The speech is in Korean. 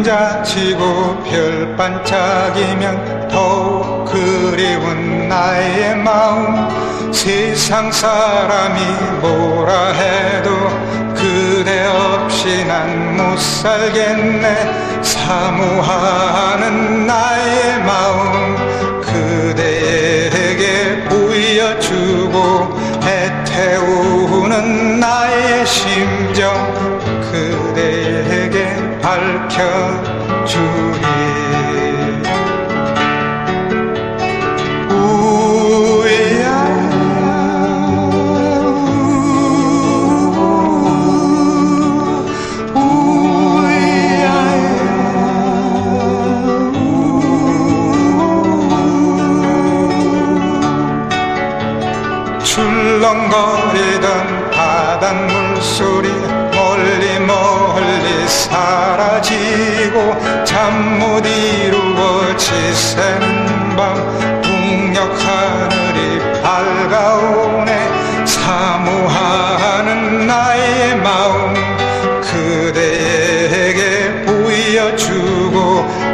지고 별 반짝이면 더욱 그리운 나의 마음. 세상 사람이 뭐라 해도 그대 없이 난 못 살겠네. 사모하는 나의 마음 그대에게 보여주고 애태우는 나의 심정 그대에게 밝혀주리. 출렁거리던 바닷물 소리 멀리 멀리 사라지고 잠 못 이루고 지새는 밤 북녘 하늘이 밝아오네. 사모하는 나의 마음 그대에게 보여주고